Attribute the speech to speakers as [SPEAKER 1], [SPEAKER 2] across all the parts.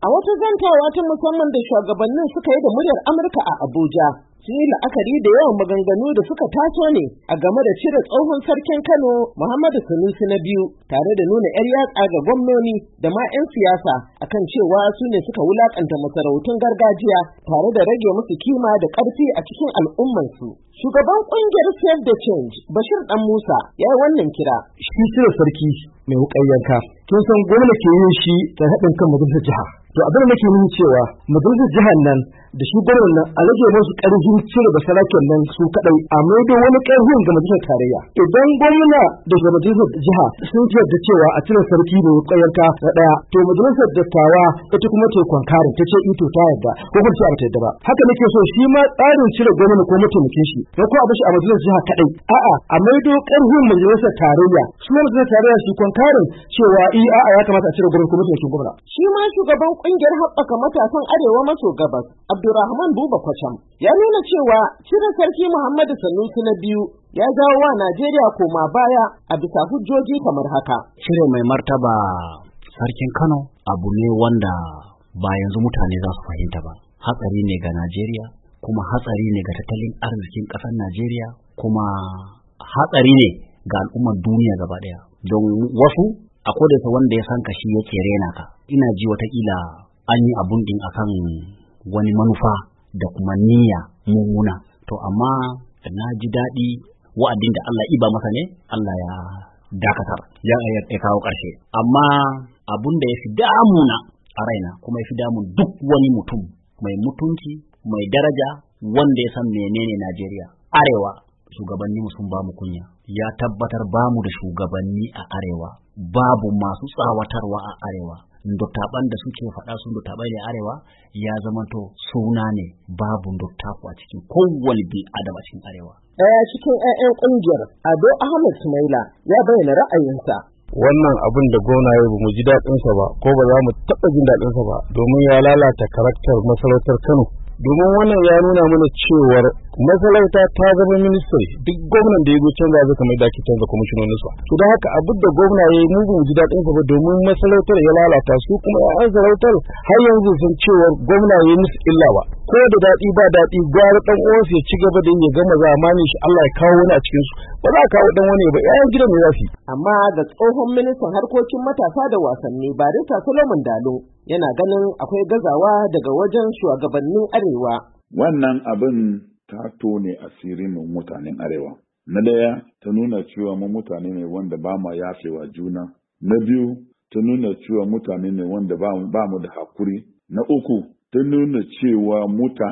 [SPEAKER 1] A wata zantawa ta musamman da shugabannin suka yi da muryar Amurka a Abuja, sun yi la'akari da yawan maganganu da suka taso ne a game da cire tsohon sarkin Kano Muhammadu Sanusi na biyu, tare da nuna 'yar yatsa ga gwamnoni da ma 'yan siyasa akan cewa su ne suka wulakanta masarautun gargajiya tare da rage musu kima da ƙarfi a cikin al'ummarsu. Shugaban ƙungiyar Save the Change, Bashir Dan Musa, ya yi wannan kira.
[SPEAKER 2] Shi cire sarki mai wuƙar yanka, kin san gwamnati ke yin shi da haɗin kan majalisar jiha. To abin da nake nuna cewa majalisar jihar nan da shi gwamnan nan a rage musu ƙarfin cire da sarakin nan su kaɗai, a maido wani ƙarfin ga majalisar tarayya. Idan gwamna da majalisar jiha sun yarda cewa a cire sarki mai wuƙar yanka na ɗaya, to majalisar dattawa ita kuma ta kwankarin ta ce ito ta yarda ko kuma ta yarda ba. Haka nake so shi ma tsarin cire gwamna ko mataimakin shi ko a bashi a majalisar jiha kaɗai. A'a, a maido ƙarfin majalisar tarayya, su majalisar tarayya su kwankarin cewa a'a ya kamata a cire gwamna ko mataimakin gwamna.
[SPEAKER 1] Shi ma shugaban ƙungiyar haɓaka matasan Arewa maso gabas, Abdulrahman Buba Kwacham, ya nuna cewa cire sarki Muhammadu Sanusi na biyu ya jawo wa Najeriya koma baya a bisa hujjoji kamar haka.
[SPEAKER 3] Cire mai martaba sarkin Kano abu ne wanda ba yanzu mutane za su fahimta ba. Hatsari ne ga Najeriya, kuma hatsari ne ga tattalin arzikin ƙasar Najeriya, kuma hatsari ne ga al'ummar duniya gaba ɗaya. Don wasu a kodayasa wanda ya san ka shi yake rena ka. Ina ji watakila an yi abun din akan wani manufa da kuma niyya mummuna. To amma na ji daɗi wa'adin da Allah iba masa ne, Allah ya dakatar, ya kawo ƙarshe. Amma abun da ya fi damuna a raina, kuma ya fi damun duk wani mutum mai mutunci, mai daraja, wanda ya san menene Najeriya. Arewa, shugabanni sun ba mu kunya. Ya tabbatar ba mu da shugabanni a Arewa, babu masu tsawatarwa a Arewa. Dottaban da suke faɗa sun dottabai ne Arewa, ya zamanto suna ne, babu dottaku a cikin kowane bil adam a cikin Arewa.
[SPEAKER 1] Ɗaya cikin 'ya'yan ƙungiyar, Ado Ahmed Sumaila, ya bayyana ra'ayinsa.
[SPEAKER 2] Wannan abin da gwamna ya ba mu ji daɗinsa ba, ko ba za mu taɓa jin daɗinsa ba, domin ya lalata karakter masarautar Kano. Domin wannan ya nuna mana cewar masarauta ta zama ministry, duk gwamnan da ya zo canza zai kamar da ake canza kwamishinonin su. To don haka abin da gwamna ya yi mu ba mu ji daɗin sa ba, domin masarautar ya lalata su, kuma ya'yan sarautar har yanzu sun cewar gwamna ya yi musu illa ba. Ko da daɗi ba daɗi, gwara ɗan uwansu ya ci gaba da ya gama zamanin shi, Allah ya kawo wani a cikin su. Ba za a kawo ɗan wani ba, 'ya'yan gidan ne za su yi.
[SPEAKER 1] Amma ga tsohon ministan harkokin matasa da wasanni Barista Solomon Dalo, yana ganin akwai gazawa daga wajen shugabannin Arewa.
[SPEAKER 4] Wannan abin ta tone asirin mutanen Arewa. Na daya, ta nuna cewa mu mutane ne wanda ba mu yafewa juna. Na biyu, ta nuna cewa mutane ne wanda ba mu da hakuri. Na uku, ta nuna cewa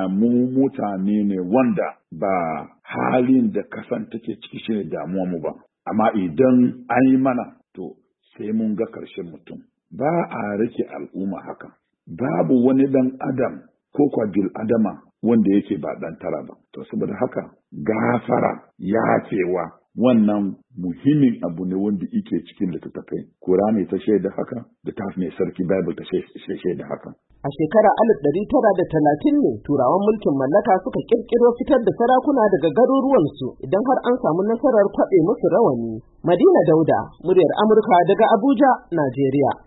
[SPEAKER 4] mutane ne wanda ba halin da kasan take ciki shi ne damuwa mu ba. Amma idan an yi mana, to sai mun ga ƙarshen mutum. Ba a rike al'umma haka. Babu wani dan adam ko kwa bil adama wanda yake ba dan tara ba. To saboda haka gafara, yafewa, wannan muhimmin abu ne wanda yake cikin littattafai. Qur'ani ta shaida haka, da ta mai sarki Bible ta shaida haka.
[SPEAKER 1] A shekara 1930 ne turawan mulkin mallaka suka kirkiro fitar da sarakuna daga garuruwansu idan har an samu nasarar kwaɓe musu rawani. Madina Dauda, muryar Amurka daga Abuja, Najeriya.